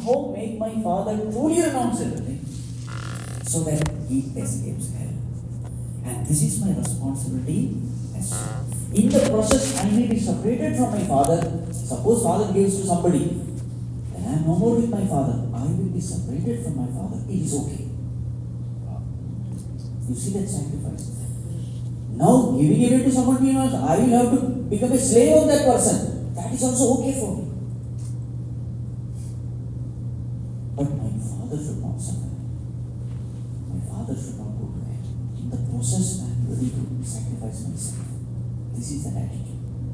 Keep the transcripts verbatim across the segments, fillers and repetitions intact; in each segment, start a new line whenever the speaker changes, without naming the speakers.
somehow make my father truly renounce everything so that he escapes hell. And this is my responsibility as well. In the process, I may be separated from my father. Suppose father gives to somebody, then I am no more with my father. I will be separated from my father. It is okay. You see that sacrifice? Now, giving away to someone else, I will have to become a slave of that person. That is also okay for me. But my father should not suffer. My father should not go to hell. In the process, I am ready to sacrifice myself. This is the attitude.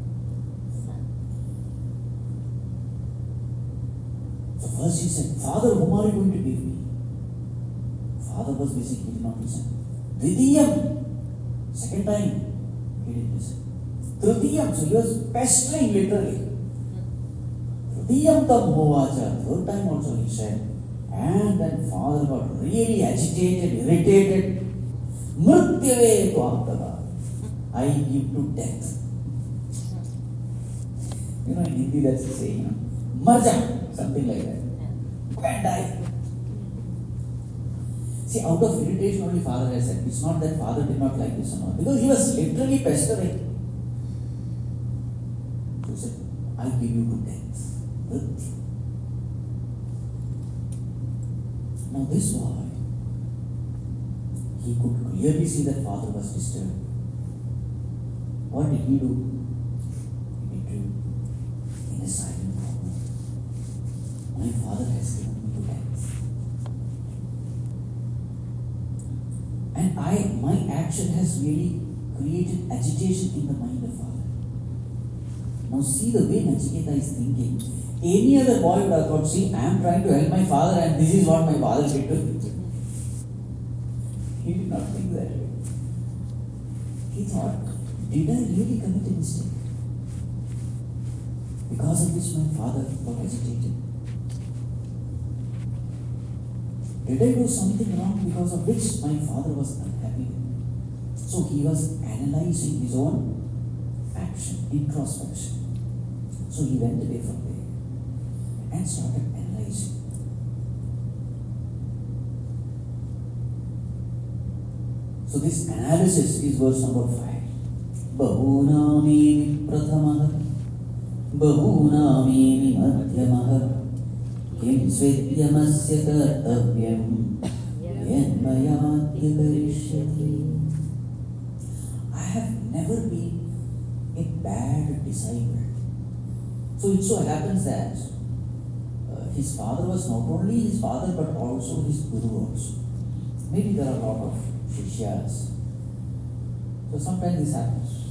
So first he said, Father, whom are you going to give me? Father was busy, he did not listen. Dvidiyam, second time, he didn't listen. Tritiyam, so he was pestering literally. Tritiyam tam hovacha, third time also he said. And then father got really agitated, irritated. Mrityave tvamtava, I give to death. You know, in Hindi that's the saying, you know, marja, something like that. Go and die. See, out of irritation only father has said. It's not that father did not like this or not. Because he was literally pestering. So he said, I give you to death. Mrityu. Now this boy, he could clearly see that father was disturbed. What did he do? He withdrew in a silent corner. My father has given me to death. And I, my action has really created agitation in the mind of father. Now see the way Nachiketa is thinking. Any other boy would have thought, see, I am trying to help my father and this is what my father did to me. He did not think that way. He thought, did I really commit a mistake? Because of which my father got agitated. Did I do something wrong because of which my father was unhappy with me? So he was analyzing his own action, introspection. So he went away from there and started analyzing. So this analysis is verse number five. Bahunami prathamaha, bahunami madhyamaha, kim svedyamasya kartavyam, yenmayadya karishyati. I have never been a bad disciple. So it so happens that uh, his father was not only his father but also his guru also. Maybe there are a lot of shishyas. So sometimes this happens.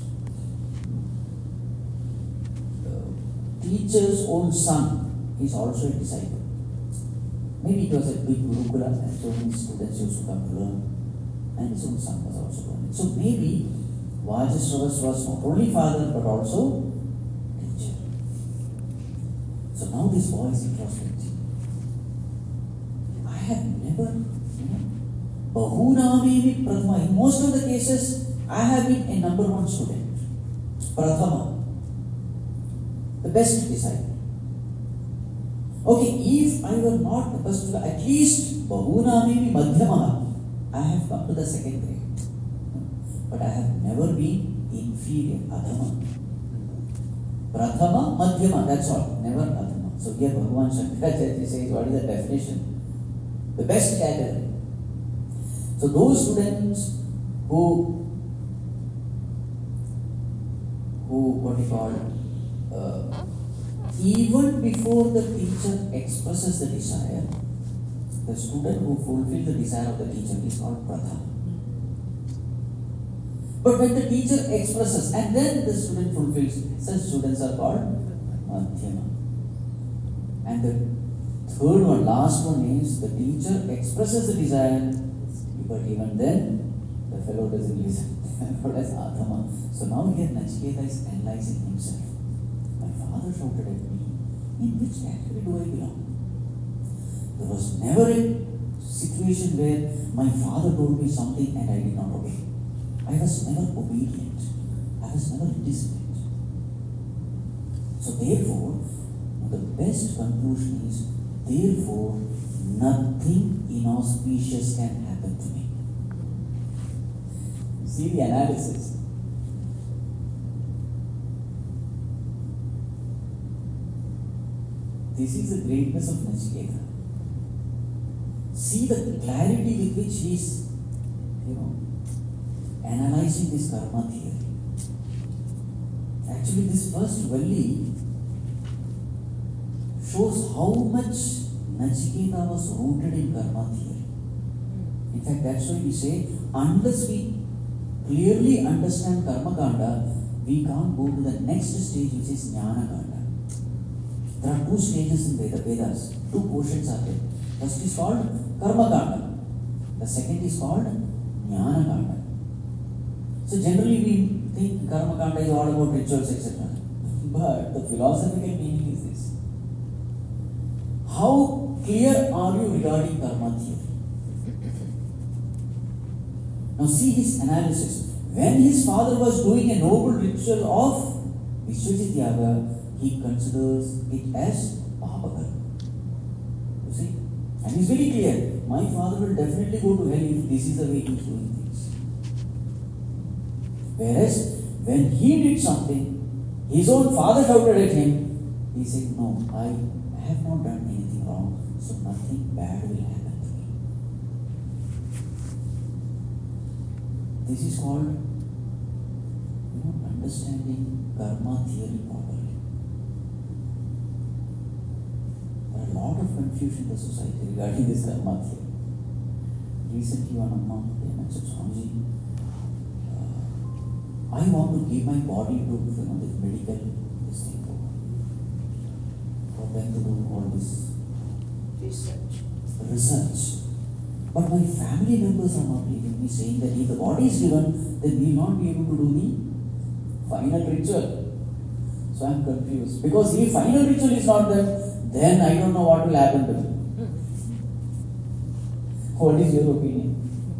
The teacher's own son is also a disciple. Maybe it was a big gurukula and so many students used to come to learn. And his own son was also learning. So maybe Vajasravas was not only father but also teacher. So now this boy is introspective. I have never, you know, Bahunami Prathama. In most of the cases, I have been a number one student. Prathama. The best disciple. Okay, if I were not the best student, at least Bahunami Madhyama, I have come to the second grade. But I have never been inferior, Adhama. Prathama, Madhyama, that's all. Never Adhama. So here Bhagavan Shankaracharya says, what is the definition? The best category. So those students who, who what do you call, uh, even before the teacher expresses the desire, the student who fulfills the desire of the teacher is called Prathama. But when the teacher expresses and then the student fulfills, such students are called Madhyama. And the third one, last one is the teacher expresses the desire, but even then the fellow doesn't listen. What is Adhama? So now here Nachiketa is analyzing himself. My father shouted at me. In which category do I belong? There was never a situation where my father told me something and I did not obey. I was never obedient. I was never disciplined. So therefore, the best conclusion is Therefore, nothing inauspicious can happen to me. See the analysis. This is the greatness of Nachiketa. See the clarity with which he is, you know, analyzing this karma theory. Actually, this first valley shows how much Nachiketa was rooted in karma theory. In fact, that's why we say, unless we clearly understand karma kanda, we can't go to the next stage, which is jnana kanda. There are two stages in Veda, Vedas. Two portions are there. First is called karma kanda. The second is called jnana kanda. So generally we think karma kanda is all about rituals, et cetera. But the philosophical meaning is this. How clear are you regarding karma theory? Now see his analysis. When his father was doing a noble ritual of Vishwajit Yaga, he considers it as Papakarma. You see? And he's very clear. My father will definitely go to hell if this is the way he's doing things. Whereas, when he did something, his own father shouted at him, he said, no, I have not done anything wrong, so nothing bad will happen to me. This is called, you know, understanding karma theory properly. There are a lot of confusion in the society regarding this karma theory. Recently, one Amma came and said, Swamiji, uh, I want to give my body to, you know, this medical this thing for, for them to do all this
research.
research. But my family members are not leaving me, saying that if the body is given, then we will not be able to do the final ritual. So I am confused. Because if final ritual is not there, then I don't know what will happen to me. What is your opinion?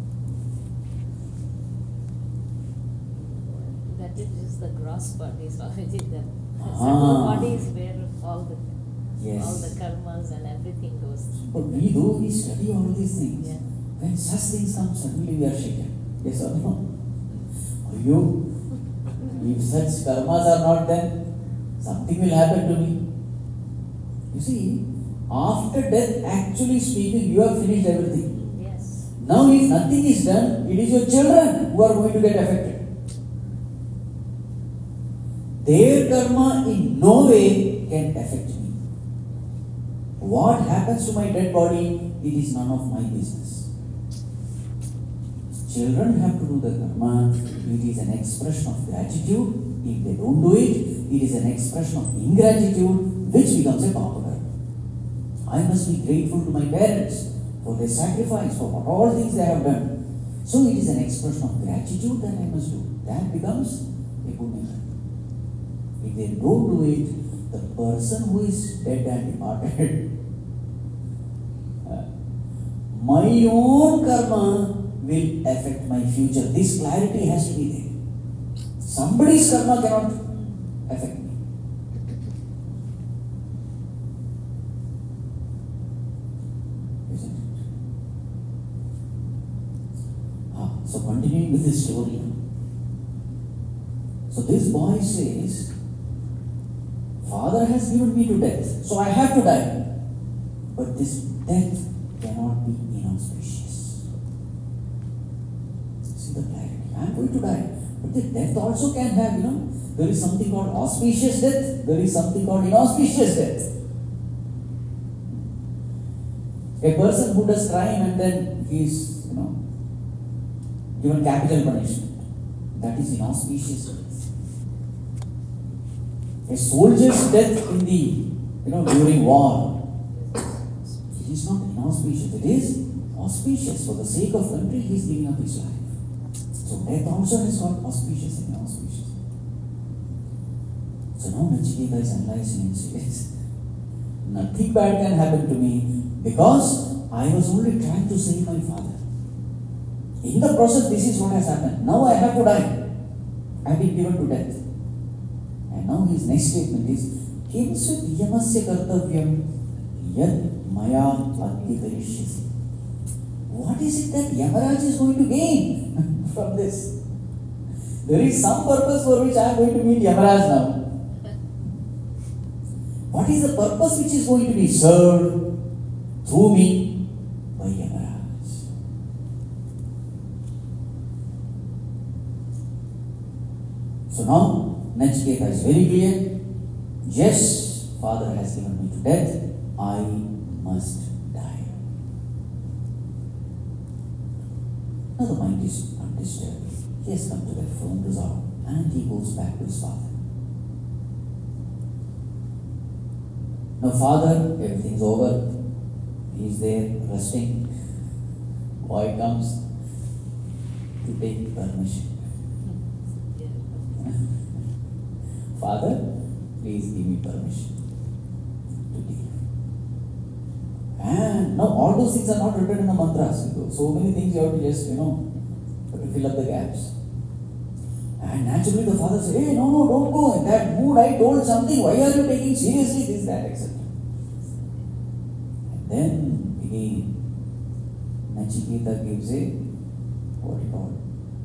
That is just the gross body, Swamiji. The
Ah.
subtle body is where all the
Yes.
all the karmas and everything goes.
But we do, we study all these things.
Yeah.
When such things come, suddenly we are shaken. Yes or no? Are you? If such karmas are not done, something will happen to me. You see, after death, actually speaking, you have finished everything.
Yes.
Now, if nothing is done, it is your children who are going to get affected. Their karma in no way can affect me. What happens to my dead body, it is none of my business. Children have to do the karma. It is an expression of gratitude. If they don't do it, it is an expression of ingratitude, which becomes a papa karma. I must be grateful to my parents for their sacrifice, for what all things they have done. So it is an expression of gratitude that I must do. That becomes a punya karma. If they don't do it, the person who is dead and departed, uh, my own karma will affect my future. This clarity has to be there. Somebody's karma cannot affect me. Isn't it? Ah, so continuing with this story. So this boy says, Father has given me to death, so I have to die. But this death cannot be inauspicious. See the clarity. I am going to die. But the death also can have, you know, there is something called auspicious death, there is something called inauspicious death. A person who does crime and then he is, you know, given capital punishment, that is inauspicious death. A soldier's death in the, you know, during war, it is not inauspicious, it is auspicious. For the sake of country, he is giving up his life. So death also has got auspicious and inauspicious. So now Nachiketa is analyzing and says, nothing bad can happen to me because I was only trying to save my father. In the process, this is what has happened. Now I have to die. I have been given to death. And now his next statement is, Kimsut yamasya kartavyam Yat maya adhikarishyasi. What is it that Yamaraj is going to gain from this? There is some purpose for which I am going to meet Yamaraj now. What is the purpose which is going to be served through me by Yamaraj? So now, Nachiketa is very clear. Yes, Father has given me to death. I must die. Now the mind is undisturbed. He has come to that firm resolve and he goes back to his father. Now father, everything's over. He's there resting. Boy comes to take permission. Father, please give me permission to leave. And now all those things are not written in the mantras. So many things you have to just, you know, have to fill up the gaps. And naturally the father says, hey, no, no, don't go. In that mood I told something. Why are you taking seriously this, that, et cetera. And then again, Nachiketa gives a, what you call,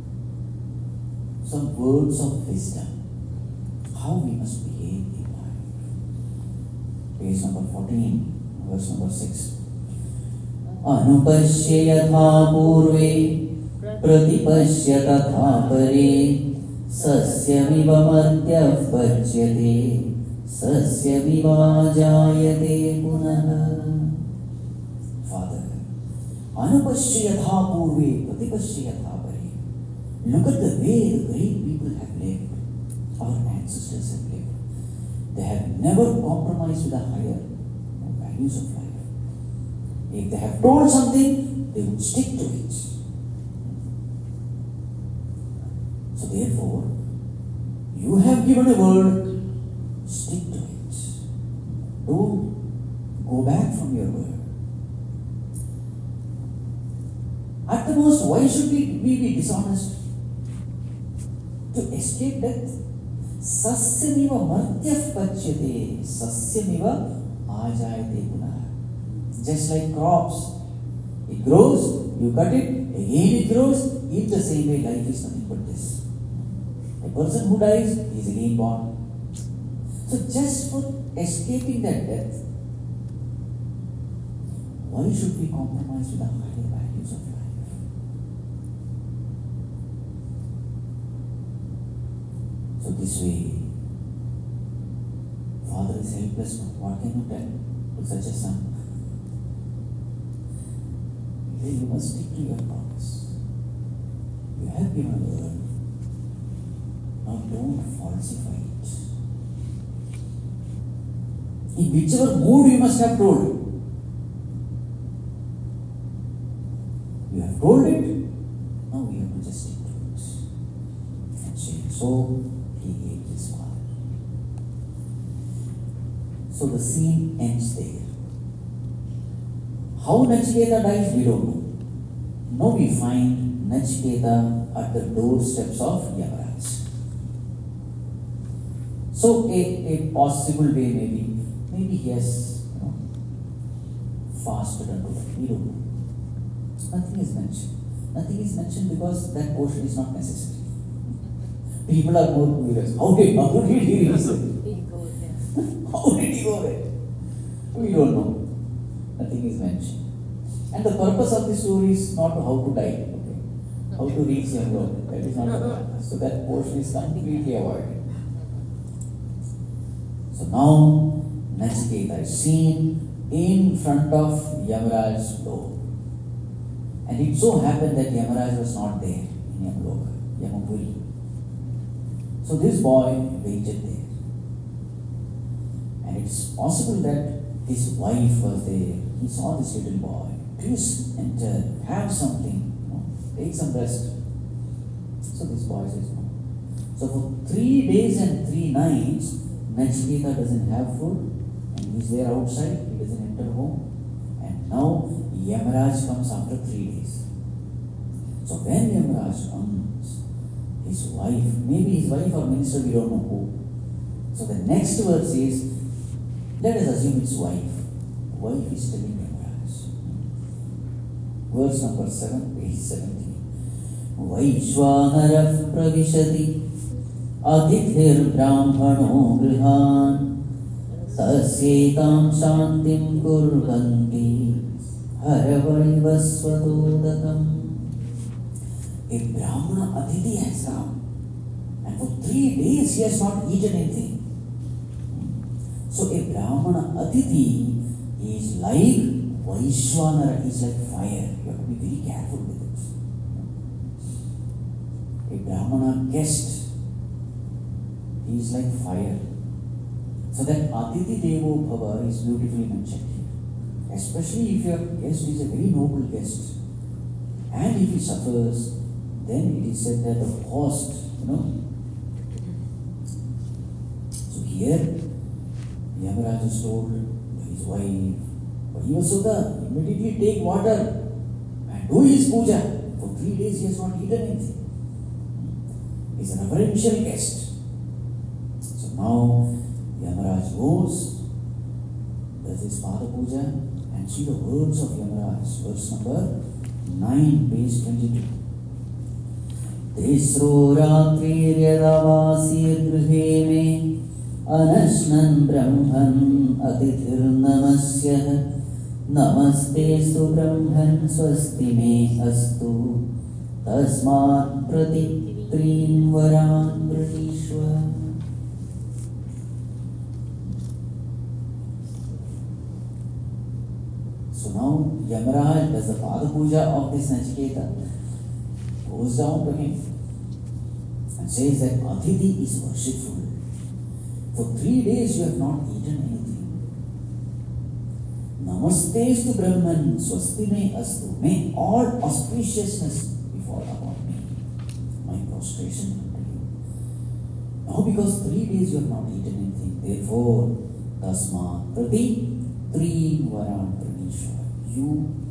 some words of wisdom. How we must behave in life. Page number fourteen, verse number six. Anupashya yatha purve pratipashya tatha pare sasyamiva madhyav pachyate sasyamiva jayate punaha. Father, anupashya yatha purve pratipashya yatha pare. Look at the way the great people have lived. Our ancestors have lived. They have never compromised with the higher values of life. If they have told something, they would stick to it. So therefore, you have given a word, stick to it. Don't go back from your word. At the most, why should we, we be dishonest? To escape death. Sasyamiva martyaf pachyate, sasyamiva ajayate punah. Just like crops, it grows, you cut it, again it grows. In the same way, life is nothing but this. A person who dies is again born. So just for escaping that death, why should we compromise with the higher values of life? So this way, father is helpless now. What can you tell to such a son? Then you must stick to your promise. You have given a word. Now don't falsify it. In whichever mood you must have told. You have told it. Now we have to just stick to it. And say, so he gave his father. So the scene ends there. How Nachiketa dies, we don't know. Now we find Nachiketa at the doorsteps of Yamaraj. So a, a possible way maybe, maybe he has, you know, fasted unto that. We don't know. Nothing is mentioned. Nothing is mentioned because that portion is not necessary. People are more curious. How did, how did he reach there? How did he go there? We don't know. Nothing is mentioned. And the purpose of the story is not how to die, okay? How to reach Yamlok. That is not the purpose. So that portion is completely avoided. So now Nachiketa is seen in front of Yamaraj's door. And it so happened that Yamaraj was not there in Yamloka, Yamapuri. So this boy waited there. And it's possible that his wife was there. He saw this little boy. Please enter, have something, you know, take some rest. So this boy says no. So for three days and three nights, Nachiketa doesn't have food and he's there outside, he doesn't enter home. And now Yamaraj comes after three days. So when Yamaraj comes, his wife, maybe his wife or minister, we don't know who. So the next verse is, let us assume it's wife. wife is telling Yamaraj. Verse number seven, page seventeen. Vaishwanarah pravishati adithir brahmano grihan tasyetam shantim kurvanti haravaivasvatodakam. A Brahmana Aditi has come, and for three days he has not eaten anything. So a Brahmana Aditi is like Vaishwanara, is like fire. You have to be very careful with it. A Brahmana guest, he is like fire. So that Aditi Devo Bhava is beautifully mentioned here. Especially if your guest is a very noble guest, and if he suffers, then it is said that the host, you know. So here, Yamaraj is told by his wife, Vaivasudha, immediately take water and do his puja. For three days he has not eaten anything. He is a reverential guest. So now, Yamaraj goes, does his father puja, and see the words of Yamaraj, verse number nine, page twenty-two. Tisro ratriryadavasir grihe me anashnan brahman atithir namasya namaste su brahman swasti me astu tasmat prati trin varan pratishva. So now Yamaraj does the father puja of this Nachiketa, goes down to him and says that Aditi is worshipful. For three days you have not eaten anything. Namaste to Brahman, swasti me astu. May all auspiciousness befall upon me. My prostration unto you. Now because three days you have not eaten anything, therefore, tasma prati trin varan pranishwa. You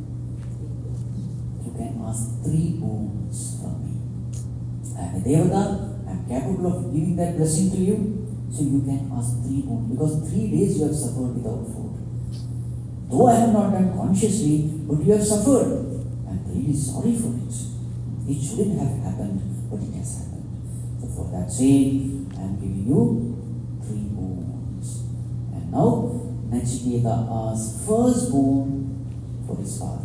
You can ask three boons from me. I am a Devata, I am capable of giving that blessing to you, so you can ask three boons. Because three days you have suffered without food. Though I have not done consciously, but you have suffered. I am really sorry for it. It shouldn't have happened, but it has happened. So for that sake, I am giving you three boons. And now, Nachiketa asks first boon for his father.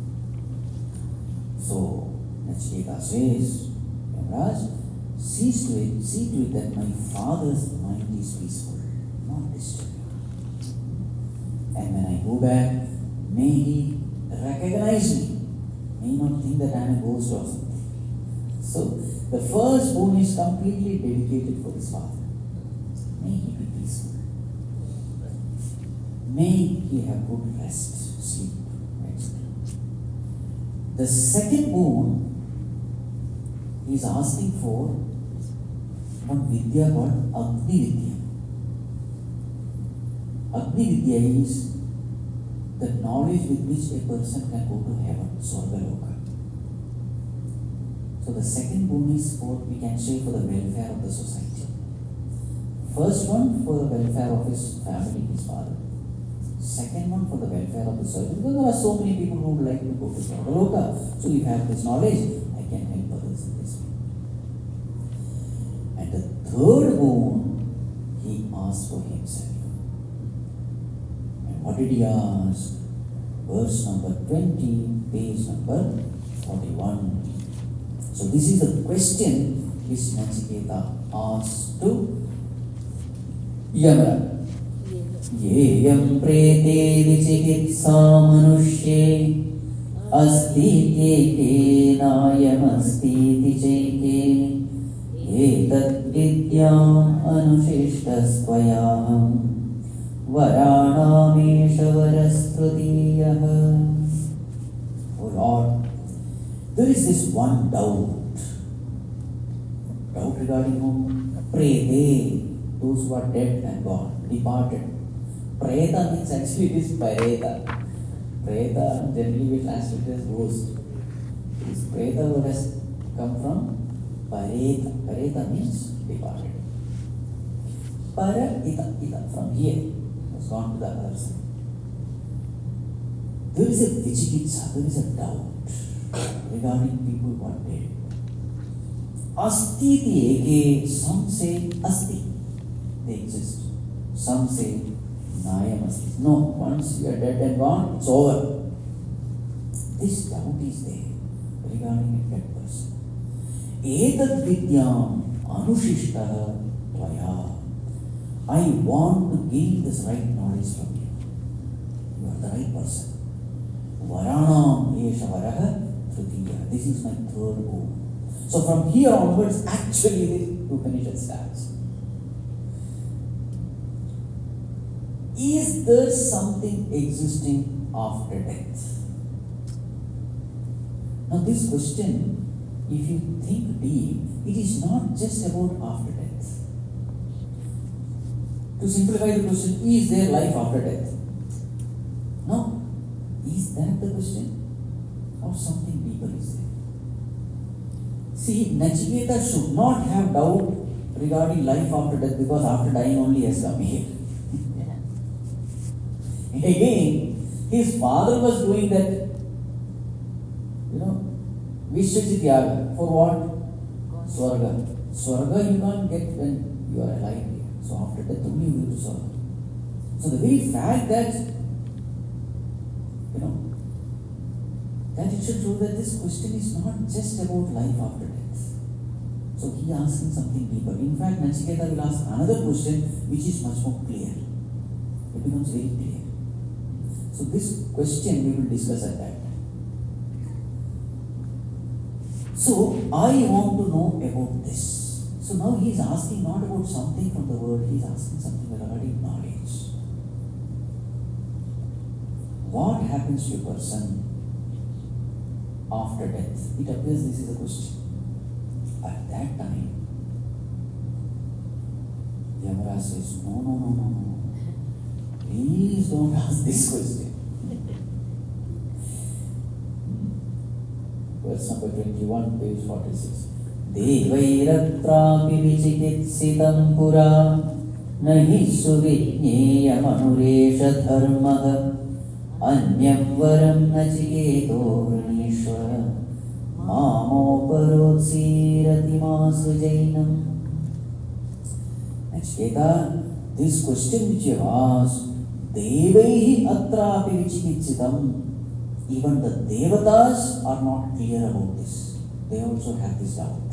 So, Nachiketa says, Yamaraj, see to it, see to it that my father's mind is peaceful, not disturbed. And when I go back, may he recognize me, may not think that I am a ghost or something. So, the first boon is completely dedicated for his father. May he be peaceful. May he have good rest, sleep. The second boon he is asking for one vidya called Agni Vidya. Agni Vidya is the knowledge with which a person can go to heaven, Swargaloka. So the second boon is for, we can say, for the welfare of the society. First one for the welfare of his family, his father. Second one for the welfare of the society. Because there are so many people who would like to go to Swargaloka. So if I have this knowledge, I can help others in this way. And the third boon he asked for himself. And what did he ask? Verse number twenty, page number forty-one. So this is the question which Nachiketa asked to Yamaraj. Yeyam prete vichikitsa manushye asti keke nayam asti ticheke etat vidyam anushishtastvayaham varanamesha varastudiyah. Oh Lord, there is this one doubt. Doubt regarding whom? Prete, those who are dead and gone, departed. Preta means actually it is Pareta. Preta generally we translate as ghost. This Preta word has come from Pareta. Pareta means departed. Para ita ita from here has gone to the other side. there is a vichikitsa, there is a doubt regarding people what they do. Asti ti eke, some say asti, they exist. Some say nayam asti. No, once you are dead and gone, it's over. This doubt is there regarding a dead person. Etad vidyam anushishtaha tvaya. I want to gain this right knowledge from you. You are the right person. Varanam esha varaha tritiya. This is my third goal. So from here onwards, actually the Upanishad starts. Is there something existing after death? Now this question, if you think deep, it is not just about after death. To simplify the question, is there life after death? No. Is that the question? Or something deeper is there? See, Nachiketa should not have doubt regarding life after death, because after dying only he has come here. Again, his father was doing that, you know, Vishwajityaga. For what? Swarga. Swarga you can't get when you are alive here. So after death only you go to Swarga. So the very fact that, you know, that it should show that this question is not just about life after death. So he asking something deeper. In fact, Nachiketa will ask another question which is much more clear. It becomes very clear. So this question we will discuss at that time. So I want to know about this. So now he is asking not about something from the world, he is asking something regarding knowledge. What happens to a person after death? It appears this is a question. At that time, Yamaraj says, no, no, no, no, no. Please don't ask this question. Verse number twenty-one, page forty-six. Devvairatrapi vichikitsitam pura nahi suvijneyam anuresha dharmaha anyam varam nachiketo vranishvara mamoparotsirati masvajainam. Nachiketa, this question which you asked, Devaihi atrapi vichikitsitam. Even the devatas are not clear about this. They also have this doubt.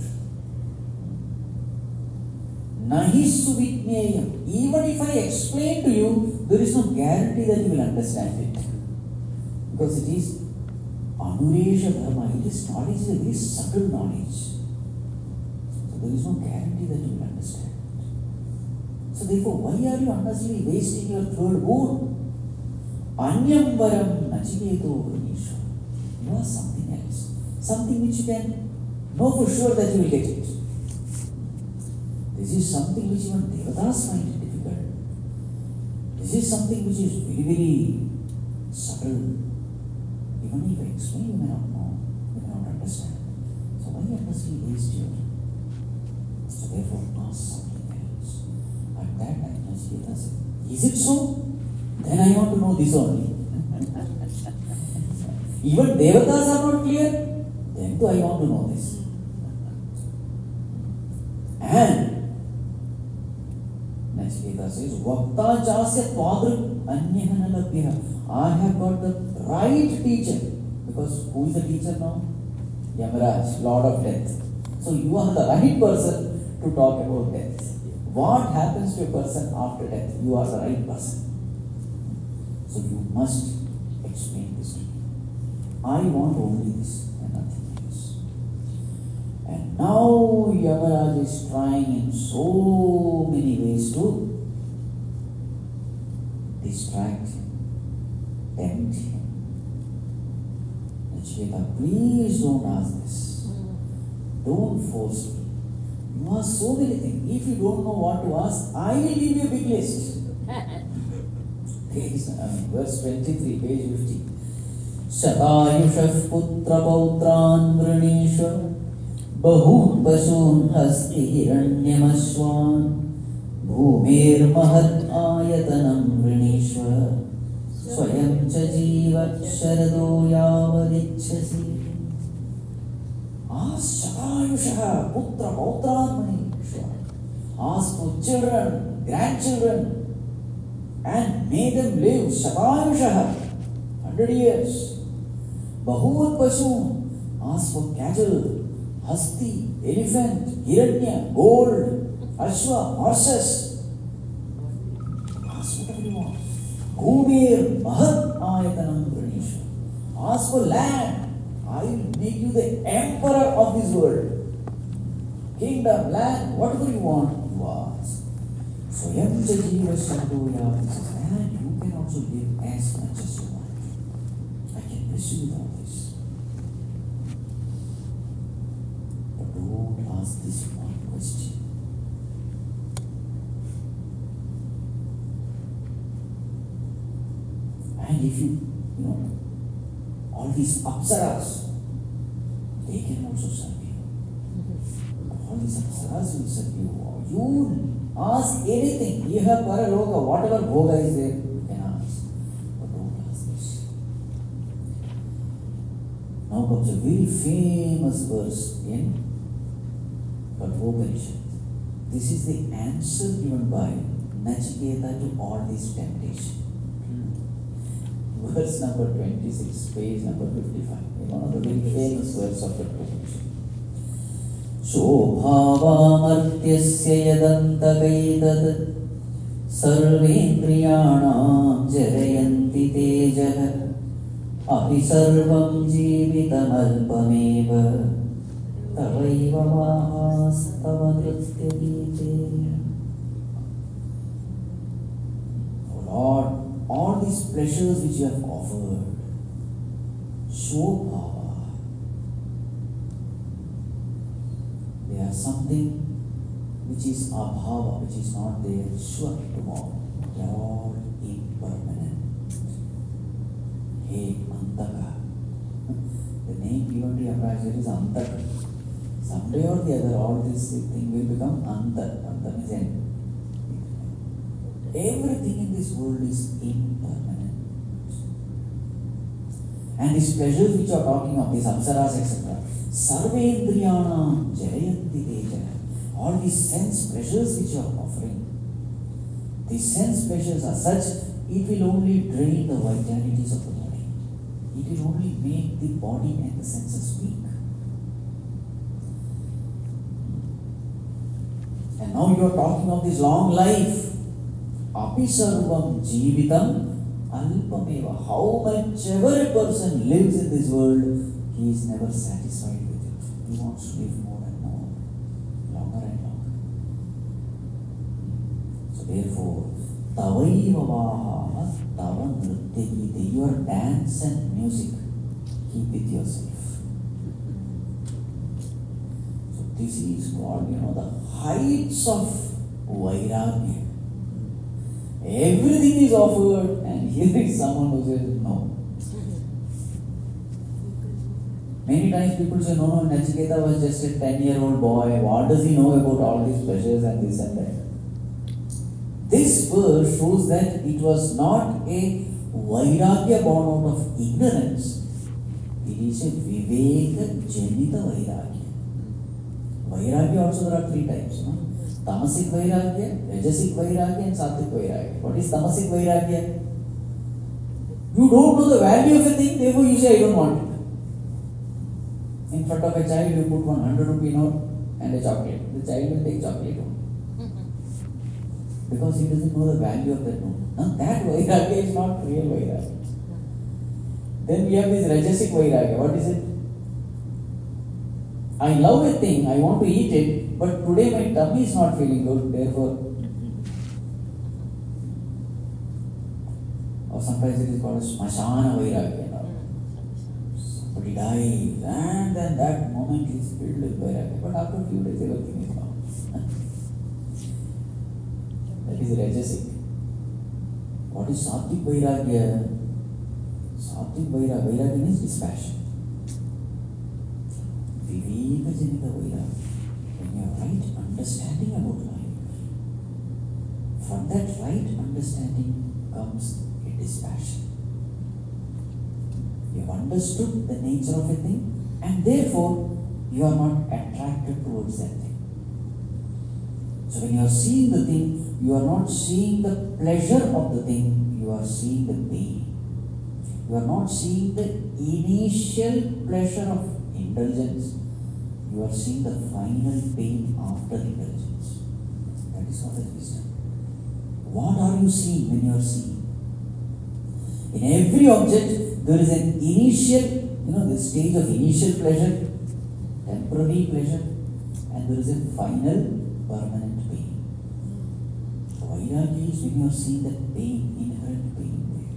Nahi suvijneyam. Even if I explain to you, there is no guarantee that you will understand it. Because it is anuresha dharma. It is knowledge, is a very subtle knowledge. So there is no guarantee that you will understand it. So therefore, why are you unnecessarily wasting your third boon? Anyam varam nachiketo vranishvara. You are something else. Something which you can know for sure that you will get it. This is something which even devatas find it difficult. This is something which is very, very subtle. Even if I explain, you may not know, you may not understand. So why unnecessarily waste your? So therefore, ask something else. At that time, Nachiketa said, is it so? Then I want to know this only. Even devatas are not clear, then too I want to know this. And Nachiketa says, Vakta chasya twadru anyaha nalabhya. I have got the right teacher. Because who is the teacher now? Yamaraj, Lord of Death. So you are the right person to talk about death. What happens to a person after death? You are the right person. So you must explain this to me. I want only this and nothing else. And now Yamaraj is trying in so many ways to distract him, tempt him. Nachiketa, please don't ask this. Don't force me. You ask so many things. If you don't know what to ask, I will give you a big list. Page, I mean, verse twenty-three, page fifty. Shatayushav putra pautran vranishva bahun pasun hasti hiranyamaswan bhumir mahat ayatanam vranishva स्वयं च जीव शरदो यावदिच्छसि ask Shakayusha putra pautranmani. Ask for children, grandchildren, and may them live Shakayusha hundred years. Bahut Pashun, ask for cattle, hasti, elephant, hiranya, gold, ashwa, horses. Ask whatever you want. Kuber, Mahat Ayatanam Praneshwar. Ask for land. I will make you the emperor of this world. Kingdom, land, whatever you want, you ask. Swayam cha jiva shanto yavam. And you can also live as much as you want. I can bless you with all this. But don't ask this one question. And if you, you know, all these apsaras, they can also serve you. All these apsaras will serve you. You ask anything. Iha paraloka, whatever bhoga is there, you can ask. But don't ask this. Now comes a very famous verse in Kathopanishad. This is the answer given by Nachiketa to all these temptations. Verse number twenty-six, page number fifty-five. One of the very famous verses of the Upanishad. Shobhavamartyasya yadantakaitad sarvendriyanam jarayanti tejah api sarvam jivitamalpameva tavaiva mahastava nritya gite. Oh Lord, all these pleasures which you have offered, Shobhava, they are something which is abhava, which is not there, Shwa, tomorrow. They are all impermanent. Hey, Antaka. The name given to Yamarajya is Antaka. Someday or the other, all this thing will become Anta. Anta means end. Everything in this world is impermanent. And these pleasures which you are talking of, these apsaras, et cetera, sarvendriyanam jarayanti teja. All these sense pleasures which you are offering, these sense pleasures are such, it will only drain the vitalities of the body. It will only make the body and the senses weak. And now you are talking of this long life. Api sarvam jivitam alpameva. How much ever a person lives in this world, he is never satisfied with it. He wants to live more and more, longer and longer. So therefore, tavaiva vaha tava nritya gite. Your dance and music, keep it yourself. So this is called, you know, the heights of vairagya. Everything is offered, and here is someone who says no. Many times people say, no, no, Nachiketa was just a ten-year-old boy. What does he know about all these pleasures and this and that? This verse shows that it was not a vairagya born out of ignorance. It is a viveka janita vairagya. Vairagya also there are three types, no? Tamasic vairagya, rajasic vairagya, and sattvic vairagya. What is tamasic vairagya? You don't know the value of a thing, therefore you say I don't want it. In front of a child, you put one hundred rupee note and a chocolate. The child will take chocolate only. Because he doesn't know the value of that note. Now that vairagya is not real vairagya. Then we have this rajasic vairagya. What is it? I love a thing, I want to eat it, but today my tummy is not feeling good, therefore. Or sometimes it is called smashana vairagya. Somebody dies, and then that moment is filled with vairagya. But after a few days, everything is gone. That is rajasic. What is sattvic vairagya? Sattvic vairagya, vairagya means dispassion. Viveka janita vairagya. When you have right understanding about life, from that right understanding comes a dispassion. have understood the nature of a thing, and therefore you are not attracted towards that thing. So when you are seeing the thing, you are not seeing the pleasure of the thing, you are seeing the pain. You are not seeing the initial pleasure of indulgence, you are seeing the final pain after indulgence. That is what is wisdom. What are you seeing when you are seeing? In every object, there is an initial, you know, the stage of initial pleasure, temporary pleasure, and there is a final permanent pain. Vairagya is when you are seeing that pain, inherent pain there.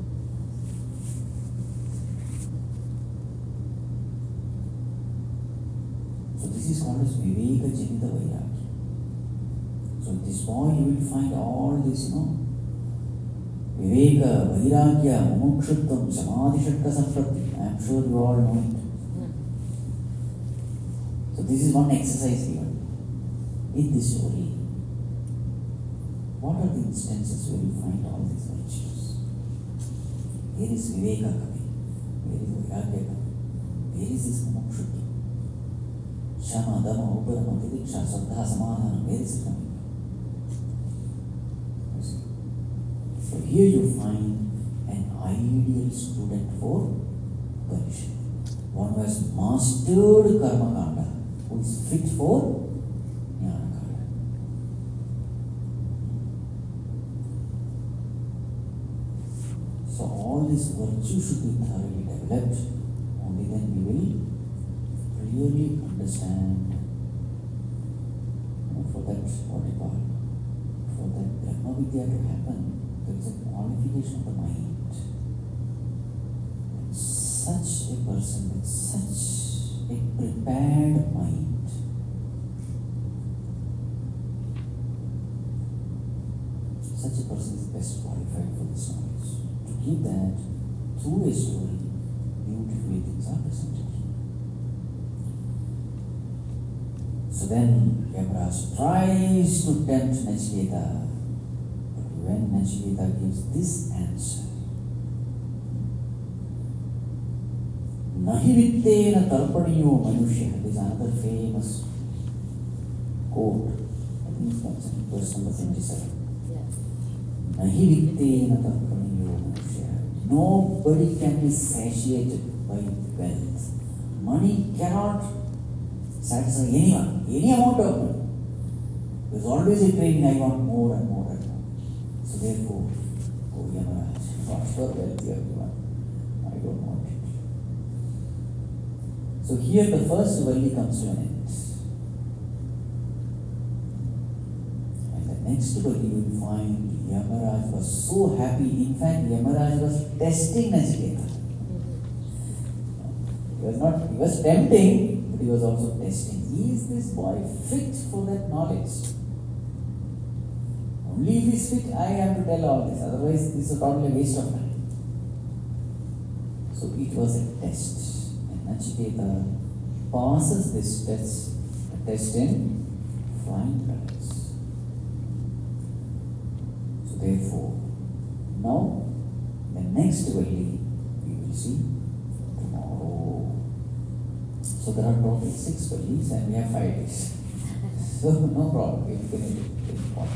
So this is called as Viveka Janita Vairagya. So at this point you will find all this, you know, Viveka, Vairagya, Mumukshutvam, Samadhi Shatka Samprati. I am sure you all know it. So this is one exercise given in this story. What are the instances where you find all these virtues? Where is Viveka coming? Where is Vairagya coming? Where is this Mumukshutvam? Shama, Dhamma, Uparama, Tidiksha, Saddha, Samadhana, where is it coming? So here you find an ideal student for Upanishad. One who has mastered Karma Kanda, who is fit for Jnana Kanda. So all these virtues should be thoroughly developed, only then we will really understand. You know, for that, what you call, for that Brahma Vidya to happen, there is a qualification of the mind. Such a person with such a prepared mind, such a person is best qualified for this knowledge. To give that through a story, beautifully things are presented. So then Yamaraj tries to tempt Nachiketa. When Nachiketa gives this answer, Nahi vittena tarpaniyo manushya, this is another famous quote. I think it's verse number twenty-seven.
Yeah.
Nahi vittena tarpaniyo manushya. Nobody can be satiated by wealth. Money cannot satisfy anyone, any amount of money. There's always a craving, I want more and more and more. So therefore, oh Yamaraj, whatever wealth you have given, I don't want it. So here the first valley comes to an end. And the next valley you will find Yamaraj was so happy. In fact, Yamaraj was testing Nachiketa. He was not, he was tempting, but he was also testing. Is this boy fit for that knowledge? Only if he is fit, I have to tell all this. Otherwise, this is probably a waste of time. So it was a test. And Nachiketa passes this test, a test in flying colors. So therefore, now the next valley we will see tomorrow. So there are total six valleys and we have five days. So no problem, we will finish it in one.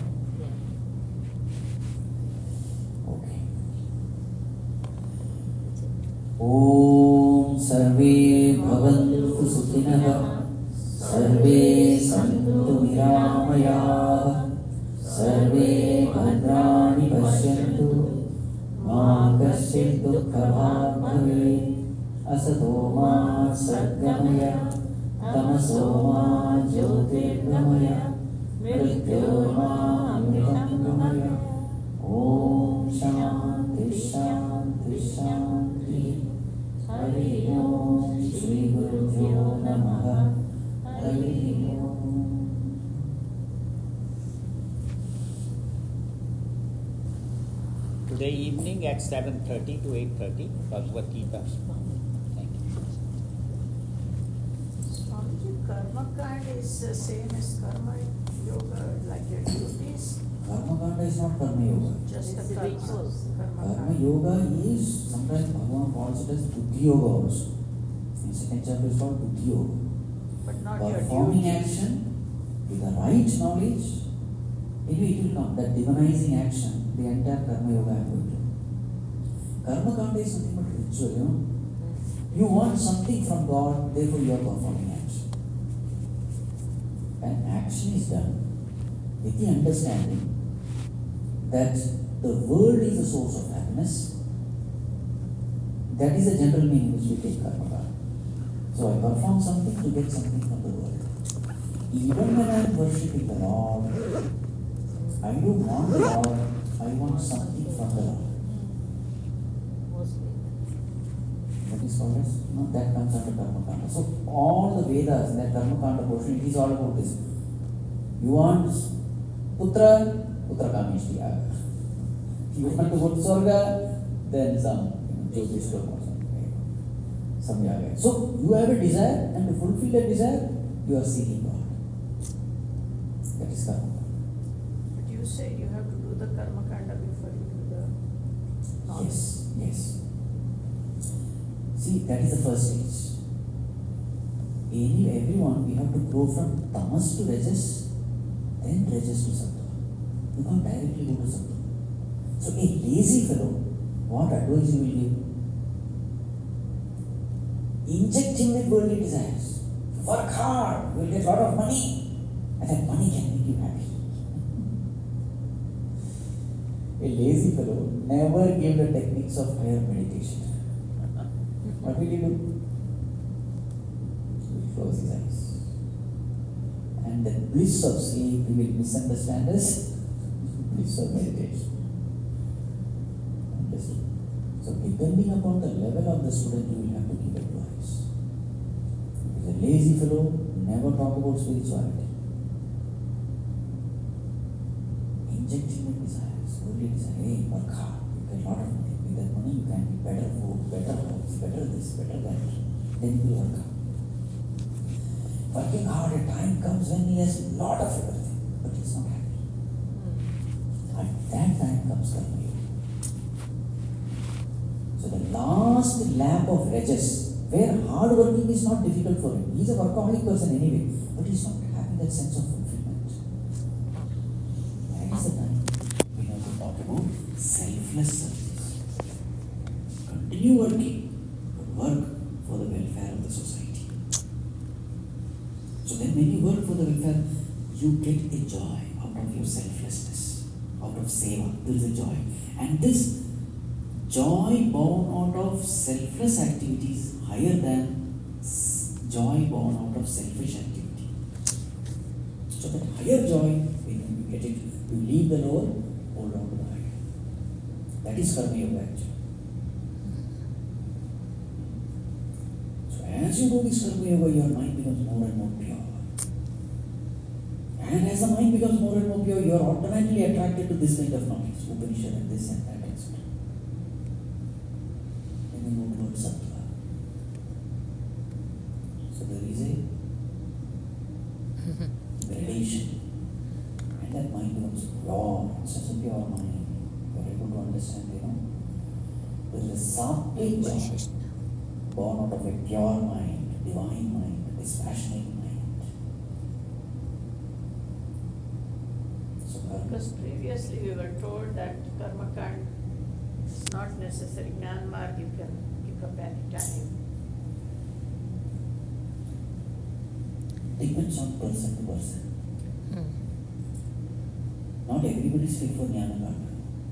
Om Sarve Bhavantu Sukhinah Sarve Santu Niramayah Sarve Bhadrani Pashyantu Ma Kasyid Dukkha Bhag Bhavet Asato Ma Sadgamaya Tamaso Ma Jyotirgamaya Mrityo Ma Amritam Gamaya. Om Shanti Shanti Shanti. Hari Om Shri Gurubhyo Namaha. Hari Om.
Today evening at seven thirty to eight thirty, Bhagavad Gita. Thank you.
Swamiji, karma kand is the same as karma yoga, like your duties?
Karma Kanda is not Karma Yoga.
Just the rituals.
Karma Yoga is, sometimes Bhagavan calls it as Buddhi Yoga also. In second chapter is called Buddhi Yoga.
But not
Performing
your
action with the right knowledge, maybe it will come. That divinizing action, the entire Karma Yoga I am going to. Karma Kanda is nothing but ritual, you know. You want something from God, therefore you are performing action. And action is done with the understanding that the world is the source of happiness. That is the general meaning which we take karma kanda. So I perform something to get something from the world. Even when I am worshipping the Lord, I don't want the Lord, I want something from the Lord. That is called as, no, that comes under karma kanda. So all the Vedas, that karma kanda portion, it is all about this. You want putra, putra kamishti. You want to go to Swarga, then some Jyotish or something. Some yaga. So you have a desire, and to fulfill that desire, you are seeking God. That is karma.
But you said you have to do the karma kanda before you do the knowledge.
Yes, yes. See, that is the first stage. Any, everyone, we have to go from tamas to rajas, then rajas to sattva. You can't directly go to sattva. So a lazy fellow, what advice you will give? Inject him with worldly desires. Work hard, you will get a lot of money, and that money can make you happy. A lazy fellow never give the techniques of higher meditation. What will he do? He will close his eyes. And the bliss of sleep, he will misunderstand as bliss of meditation. Understood? So depending upon the level of the student, you will have to give advice. If he is a lazy fellow, never talk about spirituality. Injecting the desires, worldly desire, hey, work hard, you get a lot of money. With that money, you can be better food, better house, better this, better that. Then you will work hard. Working hard, a time comes when he has a lot of everything, but he is not happy. At that time comes karma yoga. So the last lap of rajas, where hard working is not difficult for him. He is a workaholic person anyway, but he is not having that sense of fulfillment. That is the time we have to talk about selfless service. Continue working, but work for the welfare of the society. So then when you work for the welfare, you get a joy out of your selflessness, out of seva. There is a joy. And this joy born out of selfless activity is higher than joy born out of selfish activity. So that higher joy, when you get it, you leave the lower, hold on to the higher. That is karma yoga actually. So as you do this karma yoga, your mind becomes more and more pure. And as the mind becomes more and more pure, you are automatically attracted to this kind of knowledge, Upanishad and this and that, et cetera. Then you move towards sattva. So there is a gradation, and that mind becomes pure. It's such a pure mind. You are able to understand, you know. There is a sattvic joy born out of a pure mind, divine mind, dispassionate mind.
Because previously we were told that karma kanda is not necessary. Jnana marg you can pick up any time.
Depends on person to person.
Hmm.
Not everybody is fit for jnana kanda.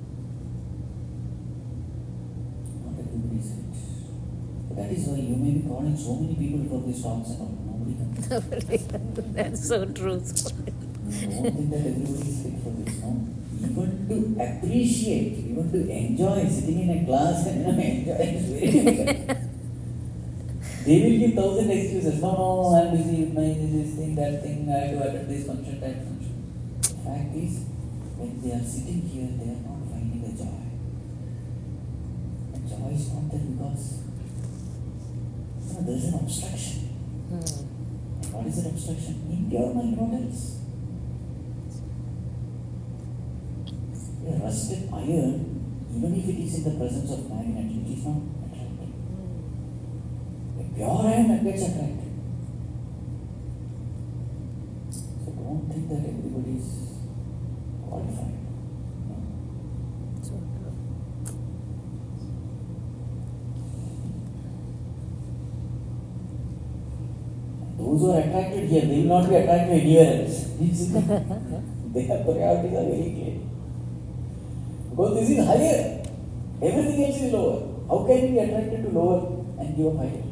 Not everybody is fit. So that is why you may be calling so many people for these talks and all. Nobody can.
That's so true.
You don't think that everybody is fit for this, no? Even to appreciate, even to enjoy sitting in a class and, you know, enjoy is very difficult. They will give thousand excuses. No, no, I am busy with my this thing, that thing, I have to attend this function, that function. The fact is, when they are sitting here, they are not finding the joy. And joy is not there because, you know, there is an obstruction.
Hmm.
And what is an obstruction? In your mind, what else? But a rusted iron, even if it is in the presence of magnet, it is not attracted. A pure iron gets attracted. So don't think that everybody is qualified. No.
So true.
Those who are attracted here, they will not be attracted anywhere else. Their priorities are very clear. Because this is higher. Everything else is lower. How can you be attracted to lower and give up higher?